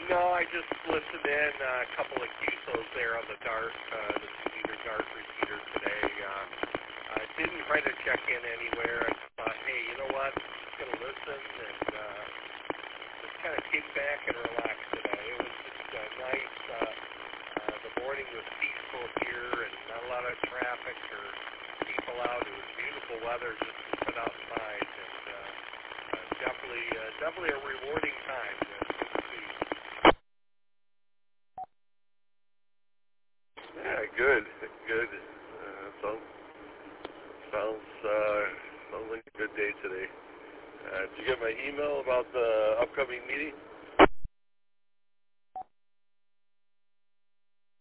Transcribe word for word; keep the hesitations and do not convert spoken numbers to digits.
No, I just listened in uh, a couple of Q S Os there on the dart, uh, the two-meter dart repeater today. Uh, I didn't try to check in anywhere. I just thought, hey, you know what? I'm just going to listen and uh, just kind of kick back and relax today. It was just uh, nice. Uh, uh, the morning was peaceful here and not a lot of traffic or people out. It was beautiful weather just to sit outside. And uh, uh, definitely, uh, definitely a rewarding time. Uh, good to see. Yeah, good, good. Uh, sounds sounds uh, sounds like a good day today. Uh, did you get my email about the upcoming meeting?